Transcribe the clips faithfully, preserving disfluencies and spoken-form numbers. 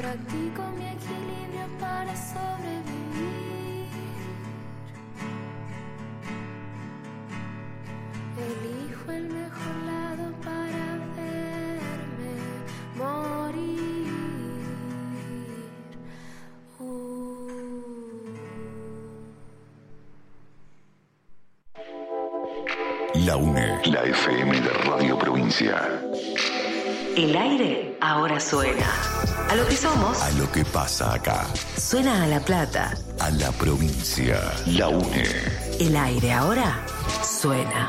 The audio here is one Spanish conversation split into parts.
Practico mi equilibrio para sobrevivir. Elijo el mejor lado para verme morir. Uh. La UNE, la F M de Radio Provincia. El aire ahora suena. A lo que somos. A lo que pasa acá. Suena a La Plata. A la provincia. La UNE. El aire ahora suena.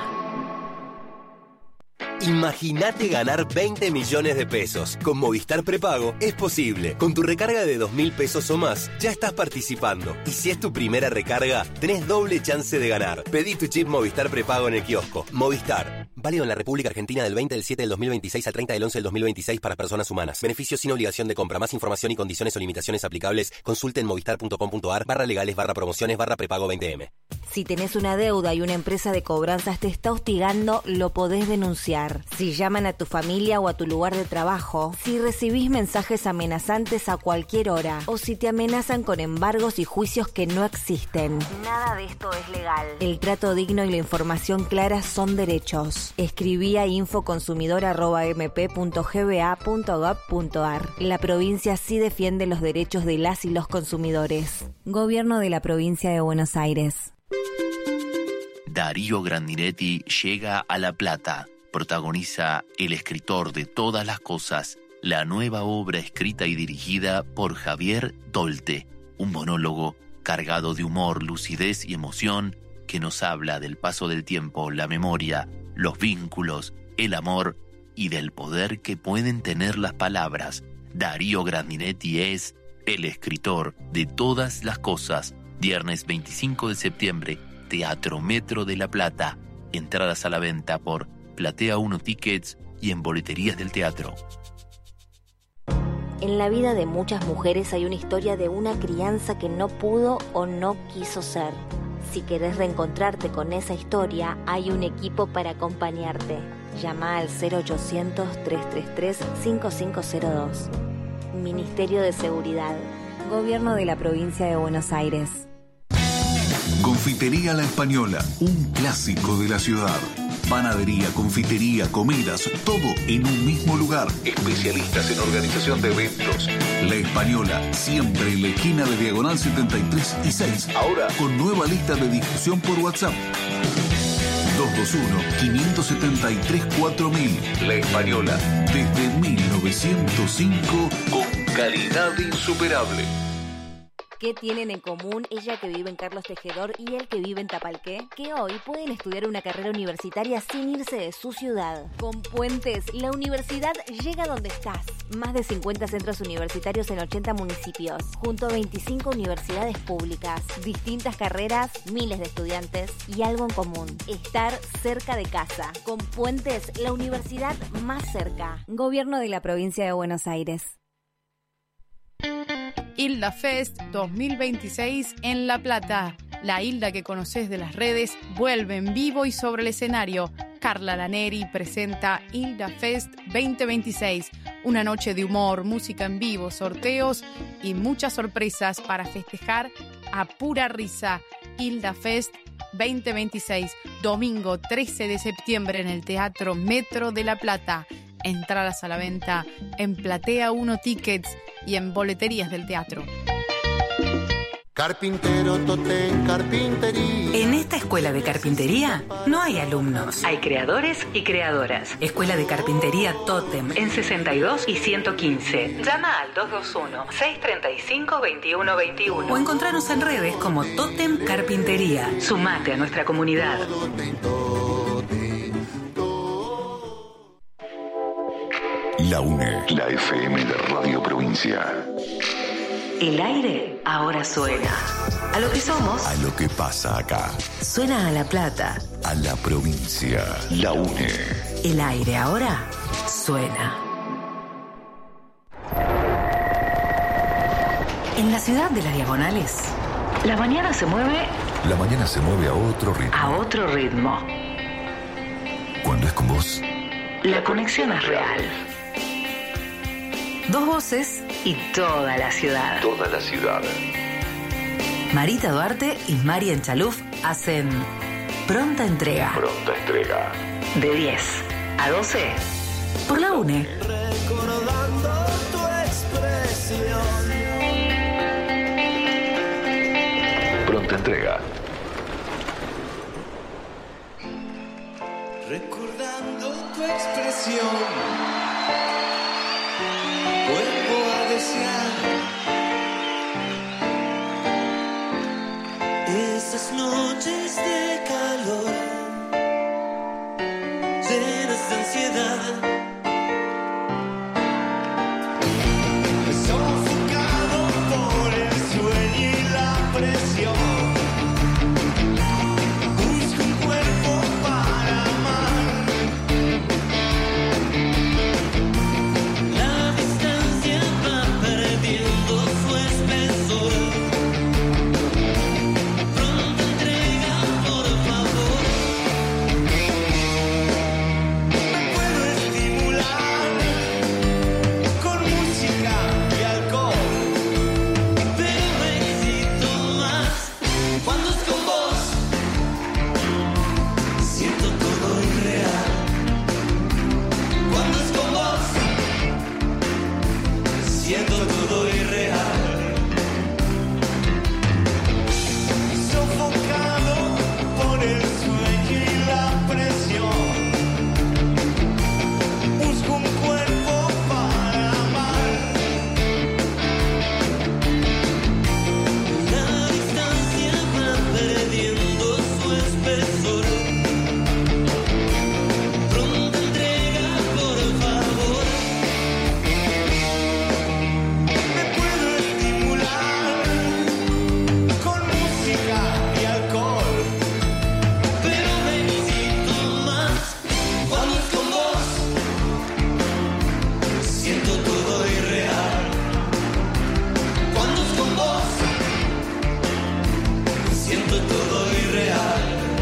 Imagínate ganar veinte millones de pesos. Con Movistar Prepago es posible. Con tu recarga de dos mil pesos o más, ya estás participando. Y si es tu primera recarga, tenés doble chance de ganar. Pedí tu chip Movistar Prepago en el kiosco. Movistar. Válido en la República Argentina del veinte del siete del dos mil veintiséis al treinta del once del dos mil veintiséis para personas humanas. Beneficios sin obligación de compra. Más información y condiciones o limitaciones aplicables. Consulte en movistar.com.ar barra legales barra promociones barra prepago veinte eme. Si tenés una deuda y una empresa de cobranzas te está hostigando, lo podés denunciar. Si llaman a tu familia o a tu lugar de trabajo, si recibís mensajes amenazantes a cualquier hora, o si te amenazan con embargos y juicios que no existen. Nada de esto es legal. El trato digno y la información clara son derechos. Escribí a infoconsumidor arroba eme pe punto ge be a punto gob punto ar. La provincia sí defiende los derechos de las y los consumidores. Gobierno de la Provincia de Buenos Aires. Darío Grandinetti llega a La Plata. Protagoniza El escritor de todas las cosas, la nueva obra escrita y dirigida por Javier Dolte. Un monólogo cargado de humor, lucidez y emoción que nos habla del paso del tiempo, la memoria, los vínculos, el amor y del poder que pueden tener las palabras. Darío Grandinetti es El escritor de todas las cosas. Viernes veinticinco de septiembre, Teatro Metro de La Plata. Entradas a la venta por Platea uno Tickets y en boleterías del teatro. En la vida de muchas mujeres hay una historia de una crianza que no pudo o no quiso ser. Si querés reencontrarte con esa historia, hay un equipo para acompañarte. Llama al cero ochocientos, trescientos treinta y tres, cincuenta y cinco cero dos. Ministerio de Seguridad. Gobierno de la Provincia de Buenos Aires. Confitería La Española, un clásico de la ciudad. Panadería, confitería, comidas, todo en un mismo lugar. Especialistas en organización de eventos. La Española, siempre en la esquina de Diagonal setenta y tres y seis. Ahora con nueva lista de difusión por WhatsApp. dos dos uno, cinco siete tres, cuatro mil. La Española, desde mil novecientos cinco, con calidad insuperable. ¿Qué tienen en común ella que vive en Carlos Tejedor y él que vive en Tapalqué? Que hoy pueden estudiar una carrera universitaria sin irse de su ciudad. Con Puentes, la universidad llega donde estás. Más de cincuenta centros universitarios en ochenta municipios, junto a veinticinco universidades públicas. Distintas carreras, miles de estudiantes y algo en común: estar cerca de casa. Con Puentes, la universidad más cerca. Gobierno de la Provincia de Buenos Aires. Hilda Fest dos mil veintiséis en La Plata. La Hilda que conoces de las redes vuelve en vivo y sobre el escenario. Carla Laneri presenta Hilda Fest veinte veintiséis. Una noche de humor, música en vivo, sorteos y muchas sorpresas para festejar a pura risa. Hilda Fest veinte veintiséis, domingo trece de septiembre en el Teatro Metro de La Plata. Entradas a la venta en Platea uno Tickets y en boleterías del teatro. Carpintero Totem Carpintería. En esta escuela de carpintería no hay alumnos. Hay creadores y creadoras. Escuela de Carpintería Totem en sesenta y dos y ciento quince. Llama al dos dos uno, seis tres cinco, dos uno dos uno. O encontranos en redes como Totem Carpintería. Sumate a nuestra comunidad. La UNE, la F M de Radio Provincia. El aire ahora suena. A lo que somos. A lo que pasa acá. Suena a La Plata. A la provincia. La UNE. El aire ahora suena. En la ciudad de las Diagonales, la mañana se mueve. La mañana se mueve a otro ritmo. A otro ritmo. Cuando es con vos, la conexión es real. Dos voces y toda la ciudad. Toda la ciudad. Marita Duarte y Marian Chaluf hacen Pronta Entrega. Pronta entrega. De diez a doce por la UNE. Recordando tu expresión. Pronta entrega. Recordando tu expresión. Vuelvo a desear esas noches de calor, llenas de ansiedad, sofocado por el sueño y la presión. Busco un cuerpo para amar. La distancia va perdiendo su espesor. Pronta entrega, por favor. Me puedo estimular con música y alcohol, pero me excito más cuando es con vos. Siento todo irreal cuando es con vos. Siento todo irreal. Sofocado por el sueño y la presión. Busco un cuerpo para amar. La distancia va perdiendo su espesor. Pronta entrega, por favor. Me puedo estimular con música y alcohol, pero me excito más cuando es con vos. Siento todo irreal cuando es con vos. Siento todo irreal.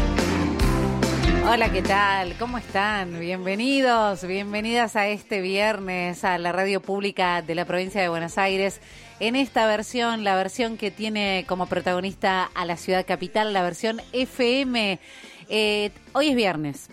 Hola, ¿qué tal? ¿Cómo están? Bienvenidos, bienvenidas a este viernes a la radio pública de la provincia de Buenos Aires. En esta versión, la versión que tiene como protagonista a la ciudad capital, la versión F M. Eh, hoy es viernes.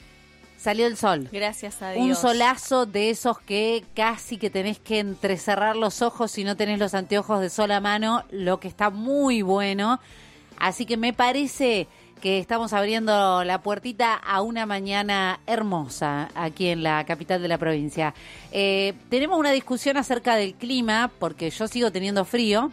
Salió el sol. Gracias a Dios. Un solazo de esos que casi que tenés que entrecerrar los ojos si no tenés los anteojos de sol a mano, lo que está muy bueno. Así que me parece que estamos abriendo la puertita a una mañana hermosa aquí en la capital de la provincia. Eh, tenemos una discusión acerca del clima, porque yo sigo teniendo frío.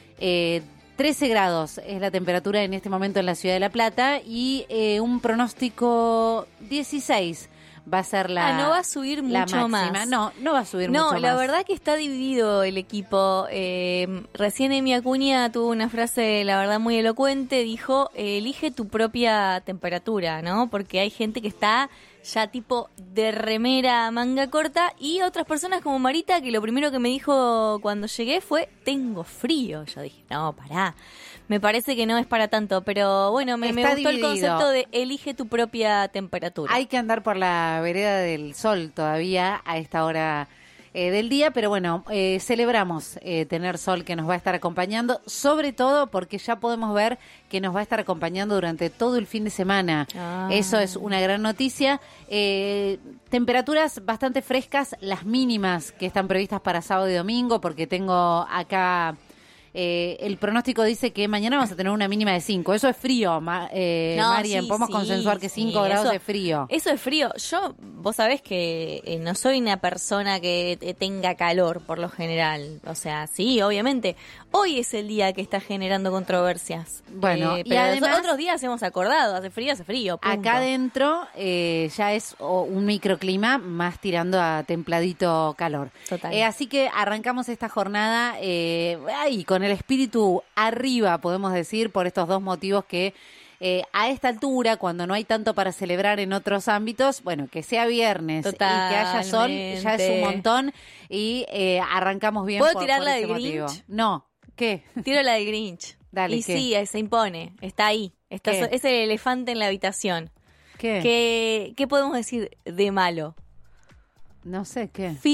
Eh, trece grados es la temperatura en este momento en la ciudad de La Plata y eh, un pronóstico dieciséis va a ser la Ah, no va a subir la mucho máxima. más. No, no va a subir No, mucho más. la verdad que está dividido el equipo. Eh, recién Emi Acuña tuvo una frase, la verdad, muy elocuente. Dijo, eh, elige tu propia temperatura, ¿no? Porque hay gente que está ya tipo de remera manga corta y otras personas como Marita, que lo primero que me dijo cuando llegué fue, tengo frío. Yo dije, no, pará. Me parece que no es para tanto, pero bueno, me, me Está gustó dividido. el concepto de elige tu propia temperatura. Hay que andar por la vereda del sol todavía a esta hora eh, del día, pero bueno, eh, celebramos eh, tener sol que nos va a estar acompañando, sobre todo porque ya podemos ver que nos va a estar acompañando durante todo el fin de semana. Ah. Eso es una gran noticia. Eh, temperaturas bastante frescas, las mínimas que están previstas para sábado y domingo, porque tengo acá... Eh, el pronóstico dice que mañana vamos a tener una mínima de cinco. Eso es frío, Ma, eh, No, Marian. sí, Podemos sí, consensuar que sí, cinco grados eso- de frío. Eso es frío. Yo, vos sabés que eh, no soy una persona que eh, tenga calor por lo general. O sea, sí, obviamente. Hoy es el día que está generando controversias. Bueno, Eh, y pero además- otros días hemos acordado. Hace frío, hace frío. punto. Acá adentro eh, ya es oh, un microclima más tirando a templadito calor. Total. Eh, así que arrancamos esta jornada eh, ay, con el espíritu arriba, podemos decir, por estos dos motivos que eh, a esta altura, cuando no hay tanto para celebrar en otros ámbitos, bueno, que sea viernes y que haya sol ya es un montón y eh, arrancamos bien. ¿Puedo por, tirar por la ese del motivo. Grinch? No, ¿qué? Tiro la del Grinch. Dale, y ¿qué? sí, se impone. Está ahí. Está ¿Qué? so- es el elefante en la habitación. ¿Qué? ¿Qué, ¿Qué podemos decir de malo? No sé, ¿qué? Fin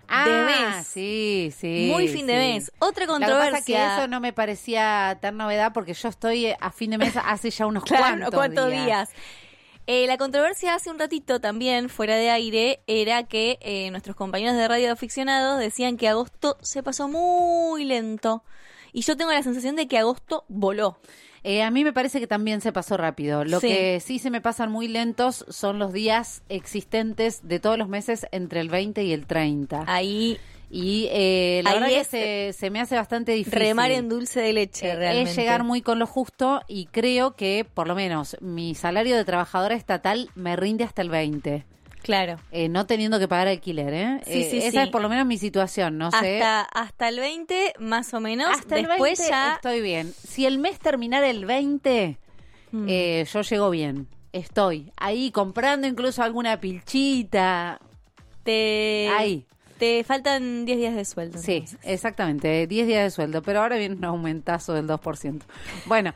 ah, de mes. Sí, sí. Muy fin sí. de mes. Otra Lo controversia. que pasa es que eso no me parecía tan novedad porque yo estoy a fin de mes hace ya unos claro, cuantos, ¿cuántos días? días. Eh, la controversia hace un ratito también, fuera de aire, era que eh, nuestros compañeros de radio aficionados decían que agosto se pasó muy lento. Y yo tengo la sensación de que agosto voló. Eh, a mí me parece que también se pasó rápido. Lo Sí. que sí se me pasan muy lentos son los días existentes de todos los meses entre el veinte y el treinta. Ahí... Y eh, la Ahí verdad es que se, se me hace bastante difícil. remar en dulce de leche, Eh, realmente. Es llegar muy con lo justo y creo que, por lo menos, mi salario de trabajadora estatal me rinde hasta el veinte. Claro. Eh, no teniendo que pagar alquiler, ¿eh? Sí, Eh, sí, esa sí. es por lo menos mi situación, no sé. Hasta, hasta el veinte, más o menos. Hasta el Después veinte ya... estoy bien. Si el mes terminara el veinte, Mm. eh, yo llego bien. Estoy ahí comprando incluso alguna pilchita. Te... Ahí. Te faltan diez días de sueldo. Sí, entonces. exactamente, diez días de sueldo, pero ahora viene un aumentazo del dos por ciento. Bueno,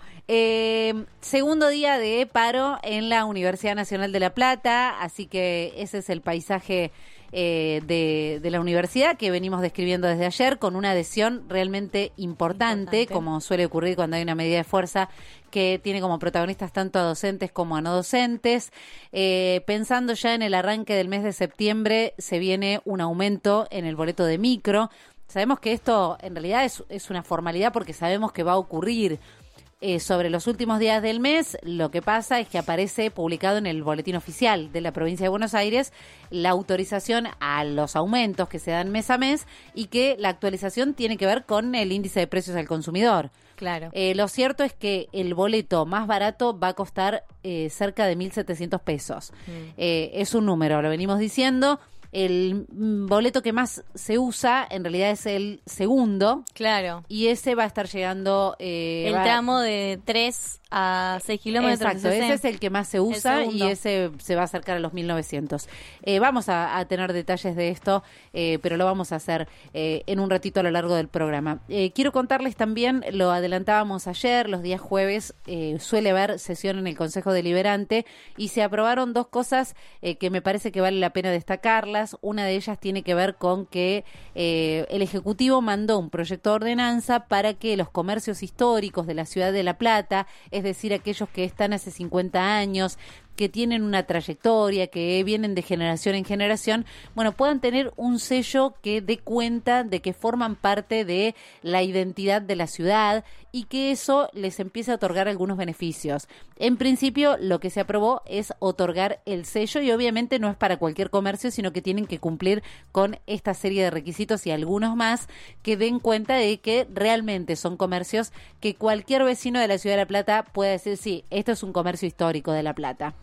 eh, segundo día de paro en la Universidad Nacional de La Plata, así que ese es el paisaje eh, de, de la universidad que venimos describiendo desde ayer, con una adhesión realmente importante, Importante. como suele ocurrir cuando hay una medida de fuerza que tiene como protagonistas tanto a docentes como a no docentes. Eh, pensando ya en el arranque del mes de septiembre, se viene un aumento en el boleto de micro. Sabemos que esto en realidad es, es una formalidad porque sabemos que va a ocurrir. Eh, sobre los últimos días del mes, lo que pasa es que aparece publicado en el boletín oficial de la provincia de Buenos Aires la autorización a los aumentos que se dan mes a mes y que la actualización tiene que ver con el índice de precios al consumidor. Claro. Eh, lo cierto es que el boleto más barato va a costar eh, cerca de mil setecientos pesos. Mm. Eh, es un número, lo venimos diciendo. El mm, boleto que más se usa en realidad es el segundo. Claro. Y ese va a estar llegando... Eh, El va- tramo de tres a seis kilómetros. Exacto, ese es el que más se usa y ese se va a acercar a los mil novecientos. Eh, vamos a, a tener detalles de esto, eh, pero lo vamos a hacer eh, en un ratito a lo largo del programa. Eh, quiero contarles también, lo adelantábamos ayer, los días jueves eh, suele haber sesión en el Consejo Deliberante y se aprobaron dos cosas eh, que me parece que vale la pena destacarlas. Una de ellas tiene que ver con que eh, el Ejecutivo mandó un proyecto de ordenanza para que los comercios históricos de la ciudad de La Plata, es decir, aquellos que están hace cincuenta años, que tienen una trayectoria, que vienen de generación en generación, bueno, puedan tener un sello que dé cuenta de que forman parte de la identidad de la ciudad y que eso les empiece a otorgar algunos beneficios. En principio, lo que se aprobó es otorgar el sello y obviamente no es para cualquier comercio, sino que tienen que cumplir con esta serie de requisitos y algunos más que den cuenta de que realmente son comercios que cualquier vecino de la ciudad de La Plata puede decir, sí, esto es un comercio histórico de La Plata.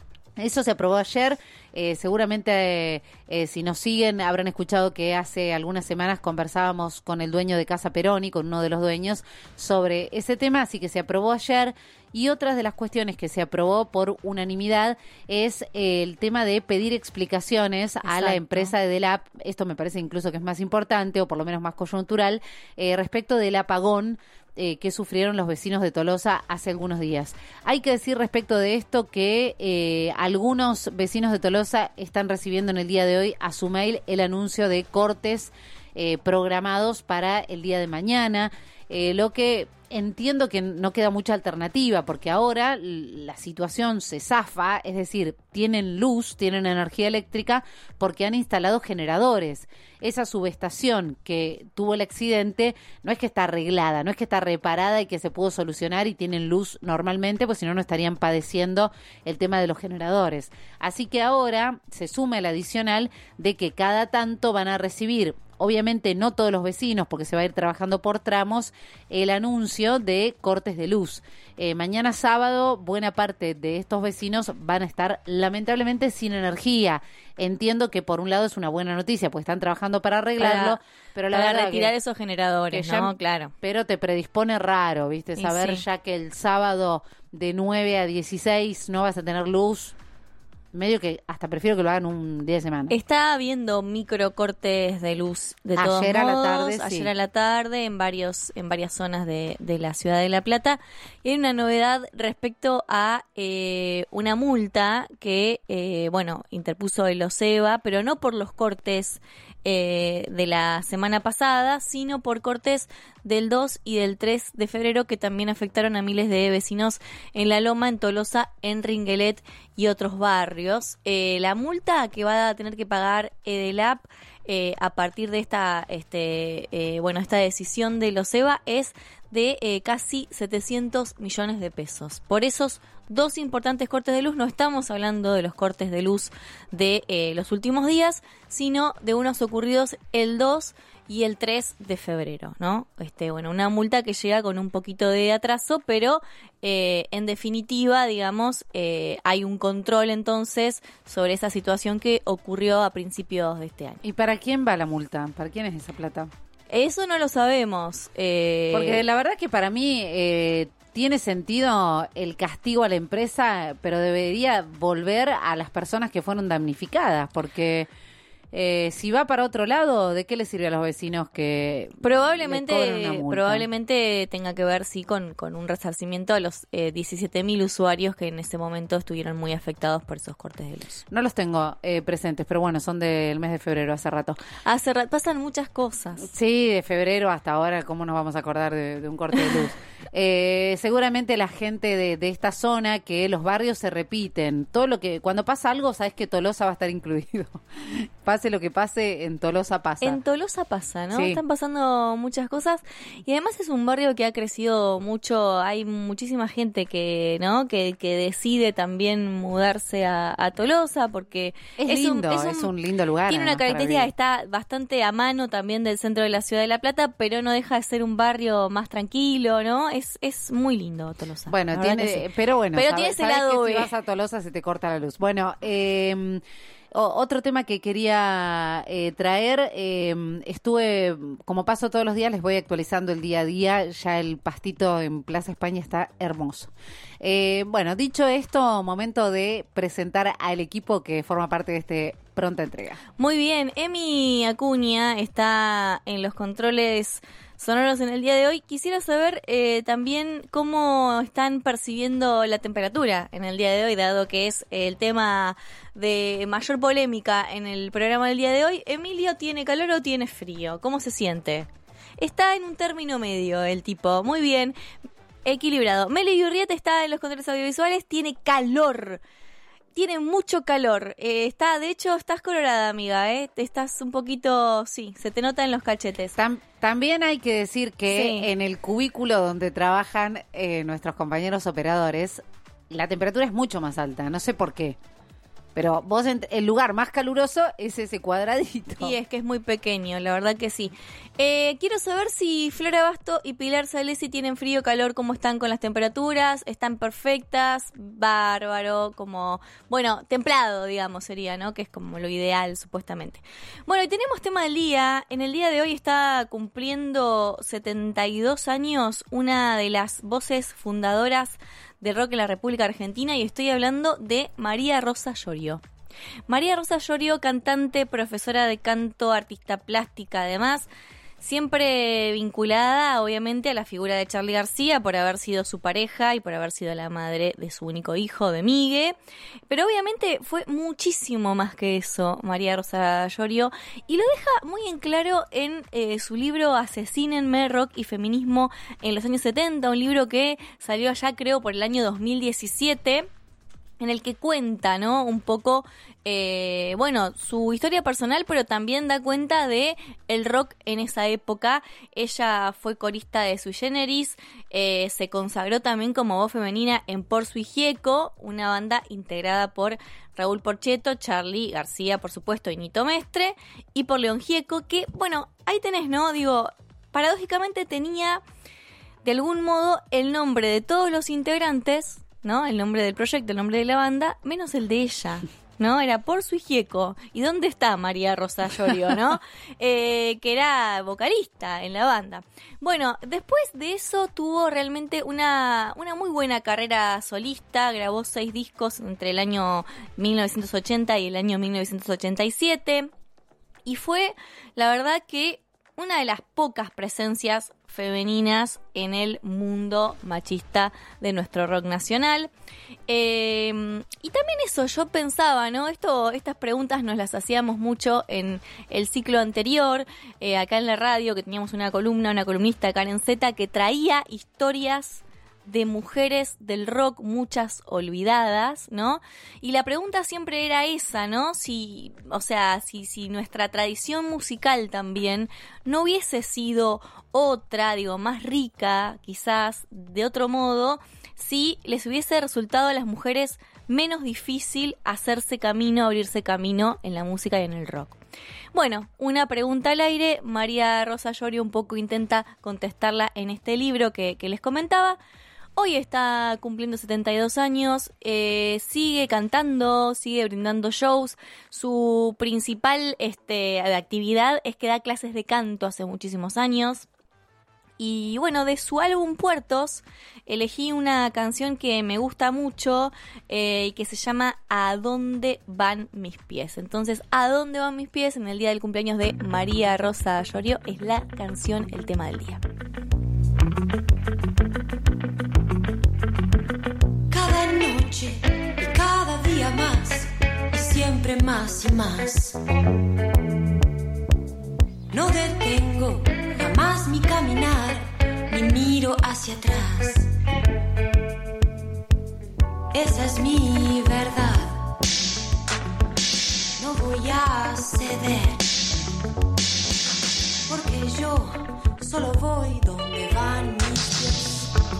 Eso se aprobó ayer, eh, seguramente eh, eh, si nos siguen habrán escuchado que hace algunas semanas conversábamos con el dueño de Casa Peroni, con uno de los dueños, sobre ese tema, así que se aprobó ayer. Y otras de las cuestiones que se aprobó por unanimidad es eh, el tema de pedir explicaciones a la Exacto. empresa de Delap, esto me parece incluso que es más importante o por lo menos más coyuntural, eh, respecto del apagón Eh, que sufrieron los vecinos de Tolosa hace algunos días. Hay que decir respecto de esto que eh, algunos vecinos de Tolosa están recibiendo en el día de hoy a su mail el anuncio de cortes eh, programados para el día de mañana, eh, lo que entiendo que no queda mucha alternativa porque ahora la situación se zafa, es decir, tienen luz, tienen energía eléctrica porque han instalado generadores. Esa subestación que tuvo el accidente no es que está arreglada, no es que está reparada y que se pudo solucionar y tienen luz normalmente, pues si no, no estarían padeciendo el tema de los generadores. Así que ahora se suma el adicional de que cada tanto van a recibir, obviamente no todos los vecinos, porque se va a ir trabajando por tramos, el anuncio de cortes de luz. Eh, mañana sábado, buena parte de estos vecinos van a estar lamentablemente sin energía. Entiendo que por un lado es una buena noticia, pues están trabajando para arreglarlo, Para, pero la para verdad retirar que, esos generadores, que ya- ¿no? Claro. pero te predispone raro, ¿viste? Y Saber sí. ya que el sábado de nueve a dieciséis no vas a tener luz. Medio que hasta prefiero que lo hagan un día de semana. Está habiendo micro cortes de luz de todos Ayer a la modos, tarde, sí. ayer a la tarde en varios en varias zonas de, de la ciudad de La Plata. Y hay una novedad respecto a eh, una multa que, eh, bueno, interpuso el OSEBA, pero no por los cortes eh, de la semana pasada, sino por cortes del dos y del tres de febrero que también afectaron a miles de vecinos en La Loma, en Tolosa, en Ringuelet y otros barrios. Eh, la multa que va a tener que pagar Edelap eh, a partir de esta, este, eh, bueno, esta decisión de los E B A es de eh, casi setecientos millones de pesos. Por esos dos importantes cortes de luz, no estamos hablando de los cortes de luz de eh, los últimos días, sino de unos ocurridos el dos y el tres de febrero, ¿no? Este, bueno, una multa que llega con un poquito de atraso, pero eh, en definitiva, digamos, eh, hay un control entonces sobre esa situación que ocurrió a principios de este año. ¿Y para quién va la multa? ¿Para quién es esa plata? Eso no lo sabemos. Eh... Porque la verdad que para mí eh, tiene sentido el castigo a la empresa, pero debería volver a las personas que fueron damnificadas, porque eh, si va para otro lado, ¿de qué le sirve a los vecinos que probablemente le cobren una multa? Probablemente tenga que ver, sí, con, con un resarcimiento a los eh, diecisiete mil usuarios que en ese momento estuvieron muy afectados por esos cortes de luz. No los tengo eh, presentes, pero bueno, son del mes de febrero, hace rato. Hace rato, pasan muchas cosas. Sí, de febrero hasta ahora, ¿cómo nos vamos a acordar de, de un corte de luz? eh, seguramente la gente de, de esta zona, que los barrios se repiten, todo lo que, cuando pasa algo, sabes que Tolosa va a estar incluido. Pase lo que pase, en Tolosa pasa. En Tolosa pasa, ¿no? Sí. Están pasando muchas cosas y además es un barrio que ha crecido mucho, hay muchísima gente que, ¿no? Que, que decide también mudarse a, a Tolosa porque es, es lindo, un, es, un, es un lindo lugar. Tiene una característica, está bastante a mano también del centro de la ciudad de La Plata, pero no deja de ser un barrio más tranquilo, ¿no? Es es muy lindo Tolosa. Bueno, tiene, sí. pero bueno, pero sabe, tiene ese sabes lado que si B. vas a Tolosa se te corta la luz. Bueno, eh, otro tema que quería eh, traer, eh, estuve, como paso todos los días, les voy actualizando el día a día, ya el pastito en Plaza España está hermoso. Eh, bueno, dicho esto, momento de presentar al equipo que forma parte de este Pronta Entrega. Muy bien, Emi Acuña está en los controles sonoros en el día de hoy. Quisiera saber eh, también cómo están percibiendo la temperatura en el día de hoy, dado que es el tema de mayor polémica en el programa del día de hoy. Emilio, ¿tiene calor o tiene frío? ¿Cómo se siente? Está en un término medio el tipo. Muy bien, equilibrado. Meli Urrieta está en los controles audiovisuales, tiene calor. Tiene mucho calor. Eh, está, de hecho, estás colorada, amiga, ¿eh? Estás un poquito, sí, se te nota en los cachetes. Tam, también hay que decir que sí. En el cubículo donde trabajan eh, nuestros compañeros operadores, la temperatura es mucho más alta. No sé por qué. Pero vos, el lugar más caluroso es ese cuadradito. Y es que es muy pequeño, la verdad que sí. Eh, quiero saber si Flora Basto y Pilar Salesi tienen frío o calor, cómo están con las temperaturas, están perfectas, bárbaro, como, bueno, templado, digamos, sería, ¿no? Que es como lo ideal, supuestamente. Bueno, y tenemos tema del día. En el día de hoy está cumpliendo setenta y dos años una de las voces fundadoras del rock en la República Argentina y estoy hablando de María Rosa Llorio. María Rosa Llorio, cantante, profesora de canto, artista plástica, además, siempre vinculada obviamente a la figura de Charly García por haber sido su pareja y por haber sido la madre de su único hijo, de Migue, pero obviamente fue muchísimo más que eso María Rosa Llorio y lo deja muy en claro en eh, su libro Asesínenme, rock y feminismo en los años setenta, un libro que salió allá creo por el año dos mil diecisiete, en el que cuenta, ¿no? Un poco, eh, bueno, su historia personal, pero también da cuenta de el rock en esa época. Ella fue corista de Sui Generis, eh, se consagró también como voz femenina en Por Sui Gieco, una banda integrada por Raúl Porchetto, Charly García, por supuesto, y Nito Mestre, y por León Gieco, que, bueno, ahí tenés, ¿no? Digo, paradójicamente tenía, de algún modo, el nombre de todos los integrantes, ¿no? El nombre del proyecto, el nombre de la banda, menos el de ella, ¿no? Era Por Sui Gieco. ¿Y dónde está María Rosa Llorio, no? eh, que era vocalista en la banda. Bueno, después de eso tuvo realmente una, una muy buena carrera solista, grabó seis discos entre el año mil novecientos ochenta y el año mil novecientos ochenta y siete, y fue, la verdad que una de las pocas presencias femeninas en el mundo machista de nuestro rock nacional. Eh, y también eso, yo pensaba, ¿no? Esto, estas preguntas nos las hacíamos mucho en el ciclo anterior, eh, acá en la radio, que teníamos una columna, una columnista, Karen Zeta, que traía historias de mujeres del rock, muchas olvidadas, ¿no? Y la pregunta siempre era esa, ¿no? Si, o sea, si, si nuestra tradición musical también no hubiese sido otra, digo, más rica, quizás, de otro modo, si les hubiese resultado a las mujeres menos difícil hacerse camino, abrirse camino en la música y en el rock. Bueno, una pregunta al aire. María Rosa Llorio un poco intenta contestarla en este libro que, que les comentaba. Hoy está cumpliendo setenta y dos años, eh, sigue cantando, sigue brindando shows. Su principal este, actividad es que da clases de canto hace muchísimos años. Y bueno, de su álbum Puertos, elegí una canción que me gusta mucho eh, y que se llama ¿A dónde van mis pies? Entonces, ¿A dónde van mis pies? En el día del cumpleaños de María Rosa Llorio es la canción, el tema del día. Cada noche y cada día más, y siempre más y más. No detengo jamás mi caminar, ni miro hacia atrás. Esa es mi verdad. No voy a ceder, porque yo solo voy donde van mis pies.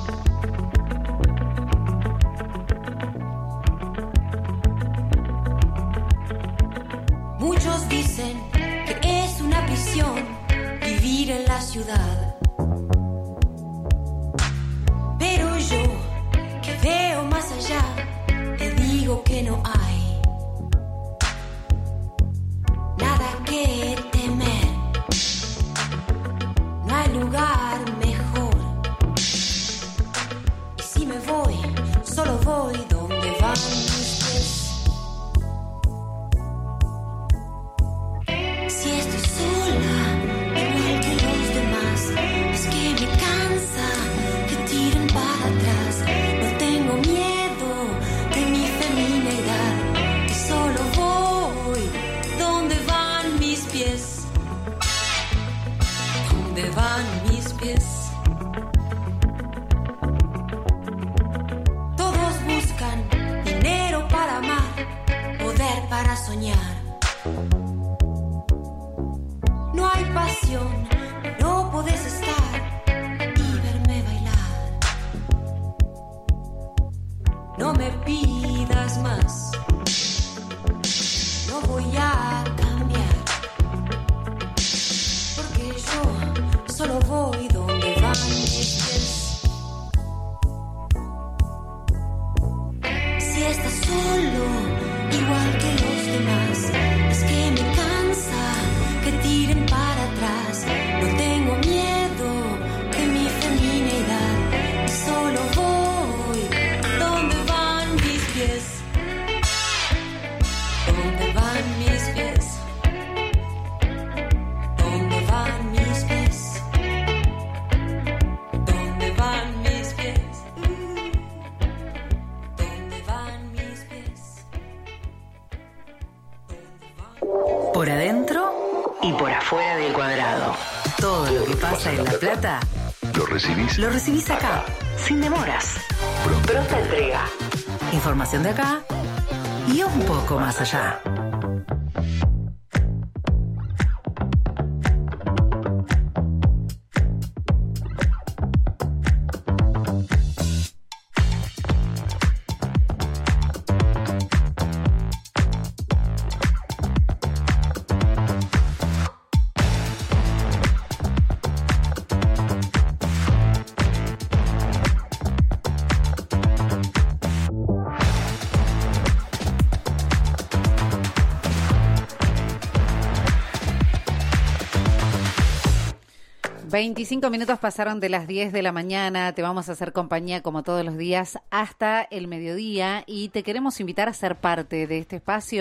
Muchos dicen que es una prisión vivir en la ciudad, pero yo, que veo más allá, te digo que no hay nada que temer. No hay lugar mejor, y si me voy, solo voy donde van mis pies. Si estoy sola, igual que los demás, es que me cansa que tiren para atrás. No tengo miedo de mi feminidad, y solo voy donde van mis pies. Donde van mis pies. Todos buscan dinero para amar, poder para soñar. No hay pasión, no podés estar y verme bailar. No me pidas más, no voy a cambiar, porque yo solo voy donde van mis pies. Si estás solo, igual que los demás, es que me cansa que tiren para atrás. No tengo miedo de mi feminidad, y solo voy donde van mis pies. Donde van mis pies. Donde van mis pies. Donde van mis pies. Donde van mis pies. Por adentro y por afuera del cuadrado. Todo lo que pasa en La Plata ¿Lo recibís? lo recibís acá, sin demoras. Pronta entrega. Información de acá y un poco más allá. veinticinco minutos pasaron de las diez de la mañana, te vamos a hacer compañía como todos los días hasta el mediodía y te queremos invitar a ser parte de este espacio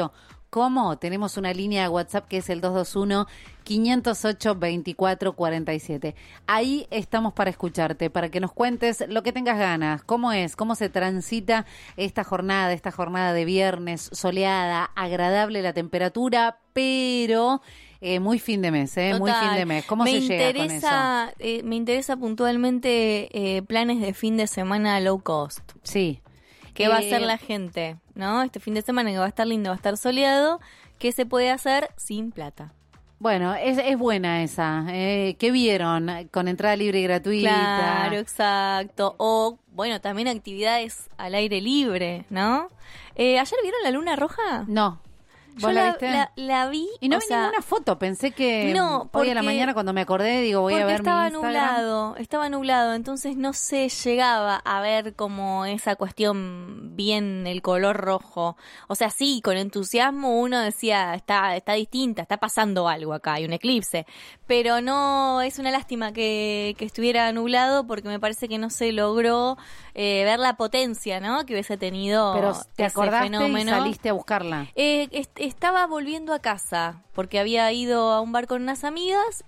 ¿Cómo? Tenemos una línea de WhatsApp que es el dos dos uno, cinco cero ocho, veinticuatro cuarenta y siete. Ahí estamos para escucharte, para que nos cuentes lo que tengas ganas. ¿Cómo es? ¿Cómo se transita esta jornada, esta jornada de viernes soleada, agradable la temperatura, pero eh, muy fin de mes, ¿eh? Muy fin de mes. ¿Cómo me se llega con interesa, eso? Eh, me interesa puntualmente eh, planes de fin de semana low cost. Sí. ¿Qué eh, va a hacer la gente? ¿No? Este fin de semana que va a estar lindo, va a estar soleado. ¿Qué se puede hacer sin plata? Bueno, es, es buena esa. Eh, ¿Qué vieron? Con entrada libre y gratuita. Claro, exacto. O, bueno, también actividades al aire libre, ¿no? Eh, ¿Ayer vieron la luna roja? No. Yo ¿Vos la la, viste? la, la vi. Y no o vi sea, ninguna foto, pensé que no, hoy a la mañana cuando me acordé, digo, voy a ver estaba mi Instagram. nublado, estaba nublado, entonces no se llegaba a ver como esa cuestión bien el color rojo. O sea, sí, con entusiasmo uno decía, está está distinta, está pasando algo acá, hay un eclipse. Pero no, es una lástima que, que estuviera nublado porque me parece que no se logró eh, ver la potencia, ¿no? Que hubiese tenido Pero te ese acordaste fenómeno. y saliste a buscarla. Eh, est- estaba volviendo a casa porque había ido a un bar con unas amigas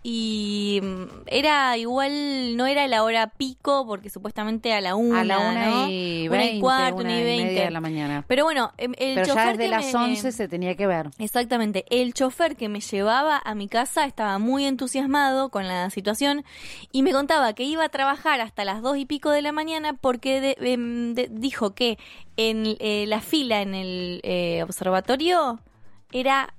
y mm, era igual, no era la hora pico porque supuestamente a la una, A la una ¿no? y Una veinte, y cuarto, una una y y veinte. media de la mañana. Pero bueno, em, el Pero chofer ya desde que las me- once se tenía que ver. Exactamente. El chofer que me llevaba a mi casa estaba muy entusiasmado con la situación y me contaba que iba a trabajar hasta las dos y pico de la mañana porque de- em, de- dijo que en eh, la fila en el eh, observatorio era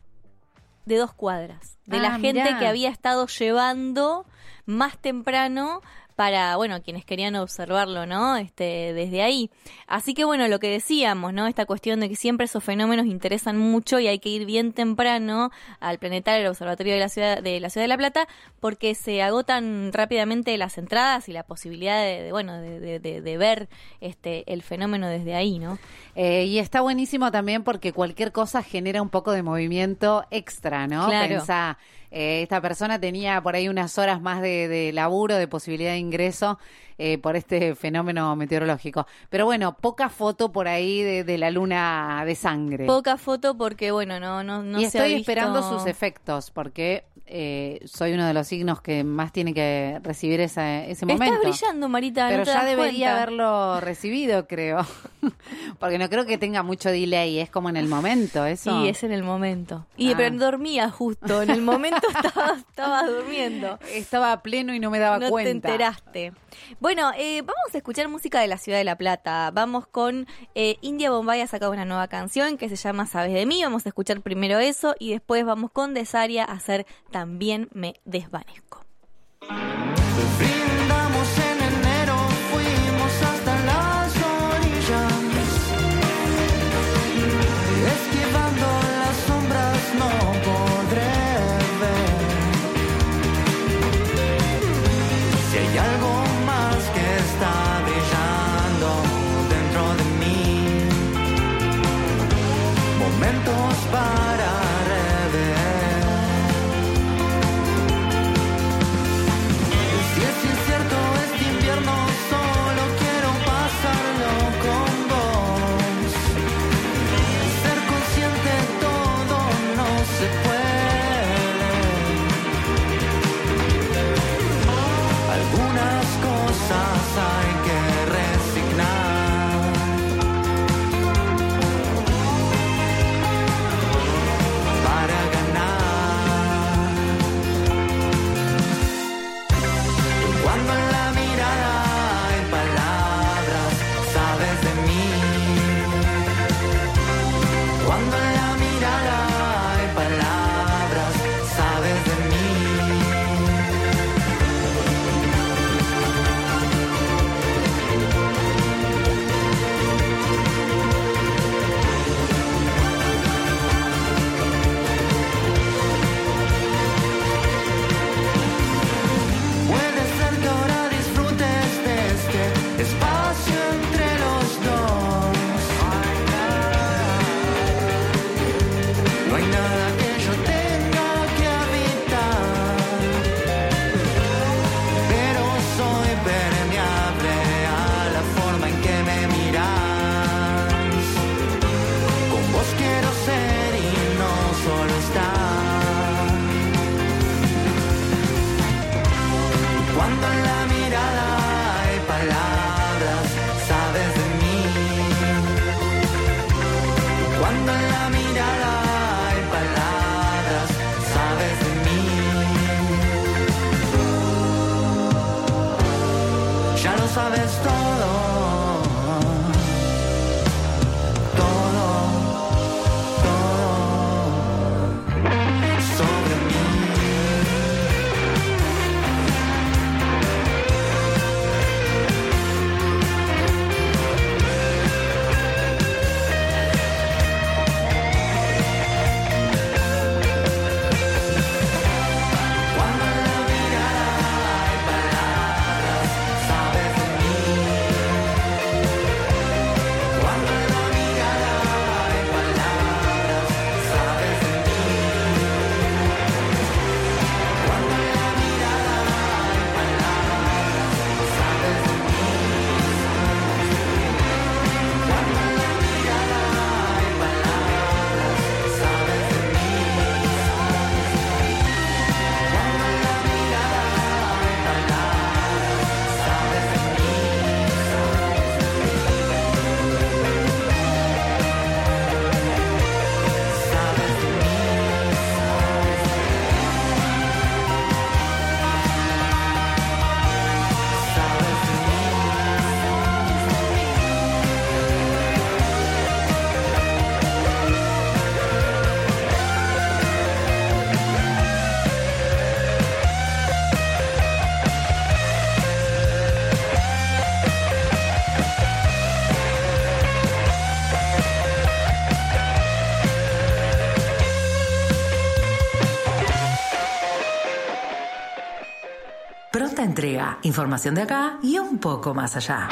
de dos cuadras, de Ah, la gente mirá. que había estado llevando más temprano para, bueno, quienes querían observarlo, ¿no? Este, desde ahí. Así que, bueno, lo que decíamos, ¿no? Esta cuestión de que siempre esos fenómenos interesan mucho y hay que ir bien temprano al planetario, al observatorio de la ciudad de la ciudad de La Plata, porque se agotan rápidamente las entradas y la posibilidad de, de, bueno, de, de, de, de ver este el fenómeno desde ahí, ¿no? Eh, y está buenísimo también porque cualquier cosa genera un poco de movimiento extra, ¿no? Claro. Pensá, eh, esta persona tenía por ahí unas horas más de, de laburo, de posibilidad de ingreso eh, por este fenómeno meteorológico. Pero bueno, poca foto por ahí de, de la luna de sangre. Poca foto porque, bueno, no, no, no y se ha estoy visto... esperando sus efectos porque eh, soy uno de los signos que más tiene que recibir esa, ese momento. Estás brillando, Marita, Pero no te ya das debería cuenta. haberlo recibido, creo. Porque no creo que tenga mucho delay, es como en el momento, eso. Sí, es en el momento. Y Ah. pero dormía justo, en el momento estaba, estaba durmiendo. Estaba a pleno y no me daba No cuenta. te enteraste. Bueno, eh, vamos a escuchar música de la ciudad de La Plata. Vamos con eh, India Bombay ha sacado una nueva canción que se llama Sabes de mí. Vamos a escuchar primero eso y después vamos con Desaria a hacer También me desvanezco. Brindamos en enero, fuimos hasta las orillas, esquivando las sombras no podré ver. Si hay algo más que está brillando dentro de mí, momentos para rever. Si es incierto este invierno, solo quiero pasarlo con vos. Ser consciente todo no se puede. Algunas palabras sabes de mí. Cuando en la mirada hay palabras sabes de mí. Ya lo sabes todo. Pronta entrega, información de acá y un poco más allá.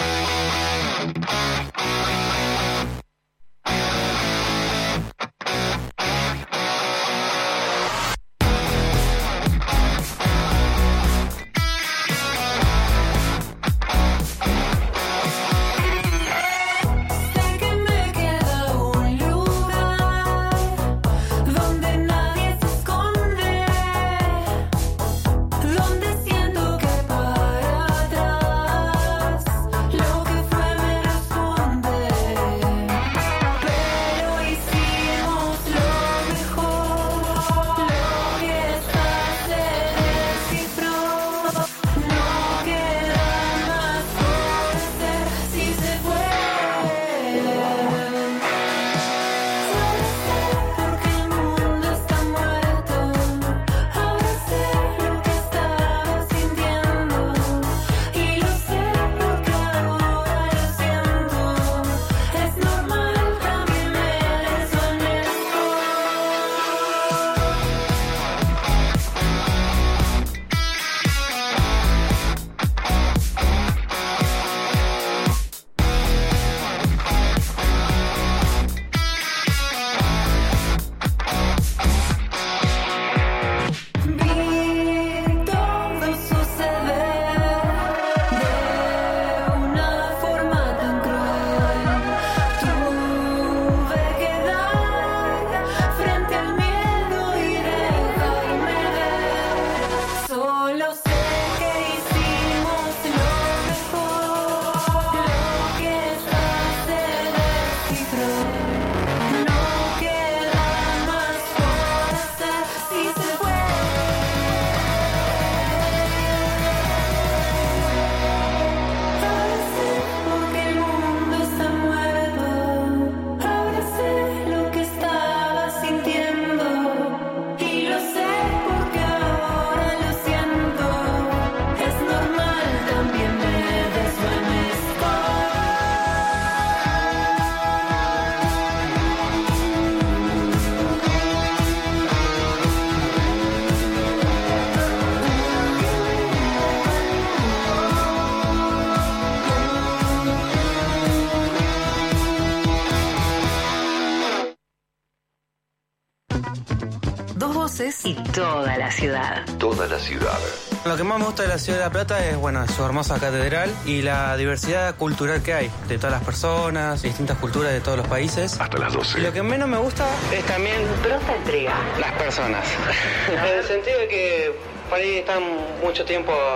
Y toda la ciudad. Toda la ciudad. Lo que más me gusta de la ciudad de La Plata es, bueno, su hermosa catedral y la diversidad cultural que hay, de todas las personas, distintas culturas de todos los países. Hasta las doce. Y lo que menos me gusta es también... Pronta entrega. Las personas. En el sentido de que por ahí están mucho tiempo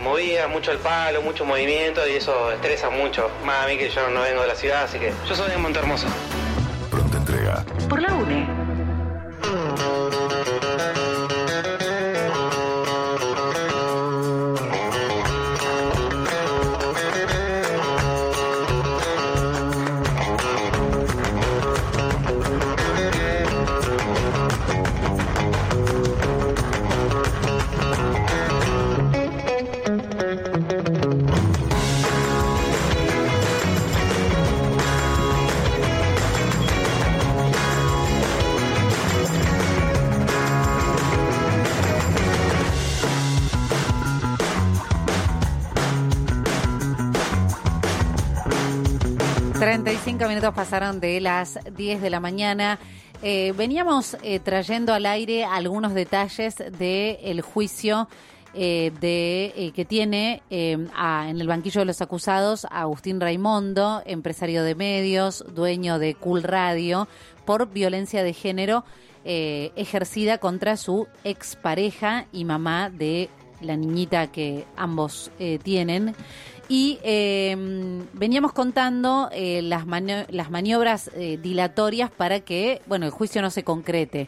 movida, mucho el palo, mucho movimiento y eso estresa mucho. Más a mí que yo no vengo de la ciudad, así que yo soy de Montehermoso. Pronta entrega. Por la UNE. treinta y cinco minutos pasaron de las diez de la mañana. Eh, veníamos eh, trayendo al aire algunos detalles del juicio eh, de eh, que tiene eh, a, en el banquillo de los acusados a Agustín Raimondo, empresario de medios, dueño de Cool Radio, por violencia de género eh, ejercida contra su expareja y mamá de la niñita que ambos eh, tienen. Y eh, veníamos contando eh, las, mani- las maniobras eh, dilatorias para que, bueno, el juicio no se concrete.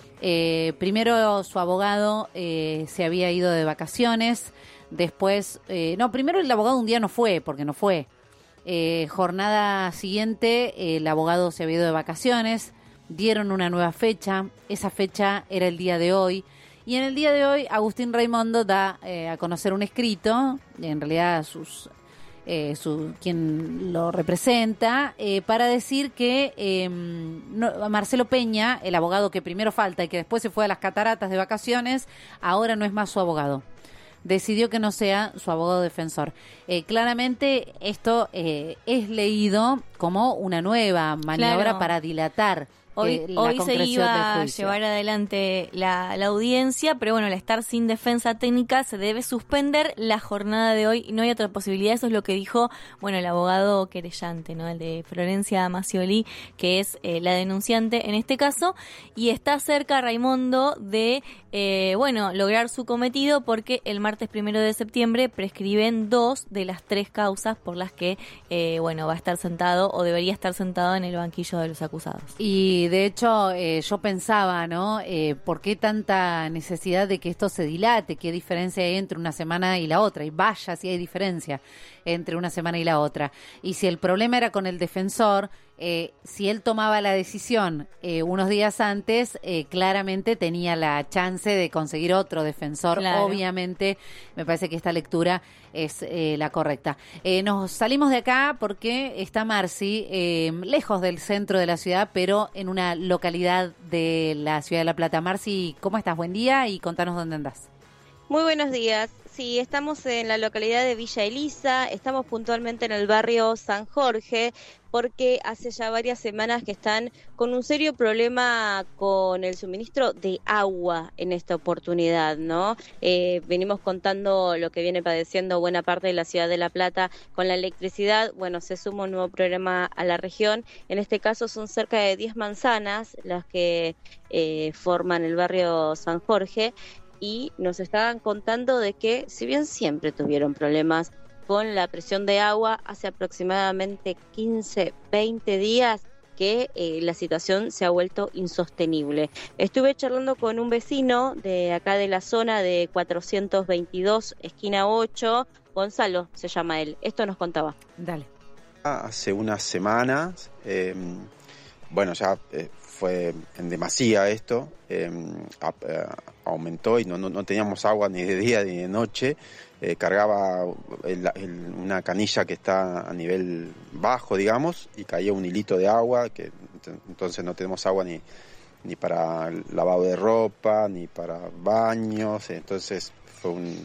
Eh, primero su abogado eh, se había ido de vacaciones, después, eh, no, primero el abogado un día no fue, porque no fue. Eh, jornada siguiente, eh, el abogado se había ido de vacaciones, dieron una nueva fecha, esa fecha era el día de hoy. Y en el día de hoy, Agustín Raimondo da eh, a conocer un escrito, en realidad sus eh, su, quien lo representa, eh, para decir que eh, no, Marcelo Peña, el abogado que primero falta y que después se fue a las cataratas de vacaciones, ahora no es más su abogado. Decidió que no sea su abogado defensor. Eh, claramente esto eh, es leído como una nueva maniobra Claro. para dilatar Hoy, eh, hoy se concreción iba del a juicio. llevar adelante la, la audiencia, pero bueno, al estar sin defensa técnica se debe suspender la jornada de hoy y no hay otra posibilidad. Eso es lo que dijo, bueno, el abogado querellante, ¿no? El de Florencia Macioli, que es eh, la denunciante en este caso, y está cerca Raimondo de, eh, bueno, lograr su cometido porque el martes primero de septiembre prescriben dos de las tres causas por las que, eh, bueno, va a estar sentado o debería estar sentado en el banquillo de los acusados. Y de hecho eh, yo pensaba, ¿no? Eh, ¿Por qué tanta necesidad de que esto se dilate? ¿Qué diferencia hay entre una semana y la otra? Y vaya si hay diferencia entre una semana y la otra. Y si el problema era con el defensor, eh, si él tomaba la decisión eh, unos días antes, eh, claramente tenía la chance de conseguir otro defensor. Claro. Obviamente, me parece que esta lectura es eh, la correcta. Eh, nos salimos de acá porque está Marci, eh, lejos del centro de la ciudad, pero en una localidad de la ciudad de La Plata. Marci, ¿cómo estás? Buen día y contanos dónde andás. Muy buenos días. Sí, estamos en la localidad de Villa Elisa, estamos puntualmente en el barrio San Jorge, porque hace ya varias semanas que están con un serio problema con el suministro de agua en esta oportunidad, ¿no? Eh, venimos contando lo que viene padeciendo buena parte de la ciudad de La Plata con la electricidad. Bueno, se suma un nuevo problema a la región. En este caso son cerca de diez manzanas las que eh, forman el barrio San Jorge. Y nos estaban contando de que, si bien siempre tuvieron problemas con la presión de agua, hace aproximadamente quince, veinte días que eh, la situación se ha vuelto insostenible. Estuve charlando con un vecino de acá de la zona de cuatrocientos veintidós, esquina ocho, Gonzalo se llama él. Esto nos contaba. Dale. Hace unas semanas, eh, bueno, ya eh, fue en demasía esto, eh, a, a, aumentó y no, no, no teníamos agua ni de día ni de noche. Eh, cargaba el, el, una canilla que está a nivel bajo, digamos, y caía un hilito de agua, que entonces no tenemos agua ni, ni para lavado de ropa, ni para baños. Entonces fue un...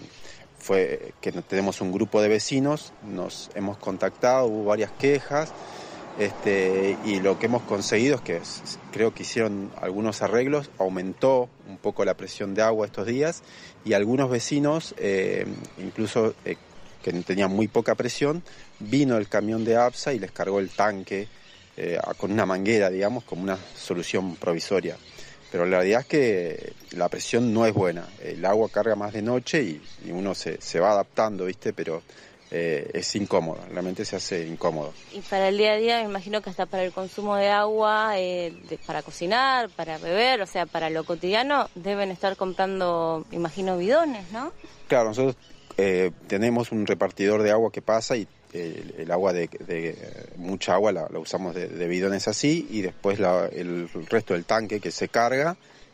fue que tenemos un grupo de vecinos, nos hemos contactado, hubo varias quejas, este, y lo que hemos conseguido es que creo que hicieron algunos arreglos, aumentó un poco la presión de agua estos días, y algunos vecinos, eh, incluso eh, que tenían muy poca presión, vino el camión de APSA y les cargó el tanque eh, con una manguera, digamos, como una solución provisoria. pero la realidad es que la presión no es buena. El agua carga más de noche y, y uno se, se va adaptando, ¿viste? Pero eh, es incómodo, realmente se hace incómodo. Y para el día a día, me imagino que hasta para el consumo de agua, eh, de, para cocinar, para beber, o sea, para lo cotidiano, deben estar comprando, imagino, bidones, ¿no? Claro, nosotros eh, tenemos un repartidor de agua que pasa y el, el agua de, de mucha agua la, la usamos de, de bidones así, y después la, el resto del tanque que se carga,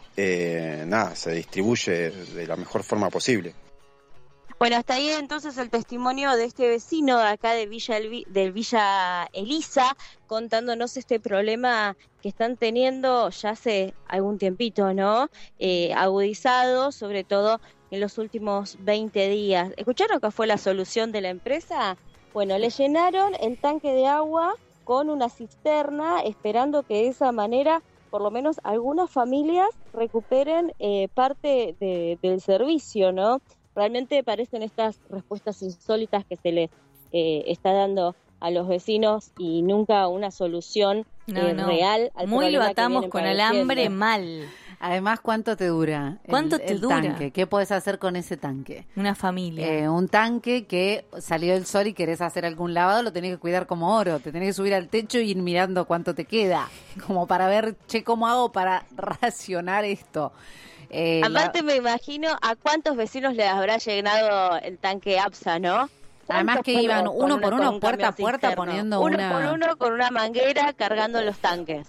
eh, nada, se distribuye de la mejor forma posible. Bueno, hasta ahí entonces el testimonio de este vecino de acá de Villa, Elvi, de Villa Elisa, contándonos este problema que están teniendo ya hace algún tiempito, ¿no? Eh, agudizado, sobre todo en los últimos veinte días. ¿Escucharon cuál fue la solución de la empresa? Bueno, le llenaron el tanque de agua con una cisterna, esperando que de esa manera, por lo menos algunas familias recuperen eh, parte de, del servicio, ¿no? Realmente parecen estas respuestas insólitas que se les eh, está dando a los vecinos y nunca una solución no, eh, no. real al Muy lo problema que atamos vienen con alambre padeciendo. mal. Además, ¿cuánto te dura? ¿Cuánto el, te el dura? tanque? ¿Qué puedes hacer con ese tanque? Una familia. Eh, un tanque que salió del sol y querés hacer algún lavado, lo tenés que cuidar como oro. Te tenés que subir al techo y ir mirando cuánto te queda. Como para ver, che, ¿cómo hago para racionar esto? Eh, Aparte la... me imagino a cuántos vecinos les habrá llenado el tanque APSA, ¿no? Además que ¿Cuántos iban con uno una- por con uno, un puerta a camión puerta, cisterno? poniendo uno una... por uno con una manguera cargando los tanques.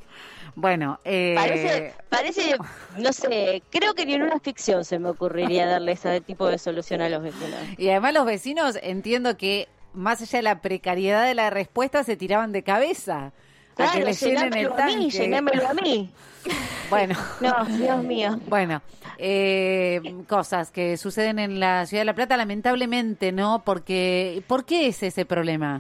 Bueno, eh... Parece, parece, no sé, creo que ni en una ficción se me ocurriría darle ese tipo de solución a los vecinos. Y además los vecinos, entiendo que más allá de la precariedad de la respuesta, se tiraban de cabeza. Claro, a que le llenen el llenámelo a mí, tanque. llenámelo a mí. Bueno. No, Dios mío. Bueno, eh, cosas que suceden en la Ciudad de La Plata, lamentablemente, ¿no? Porque, ¿por qué es ese problema?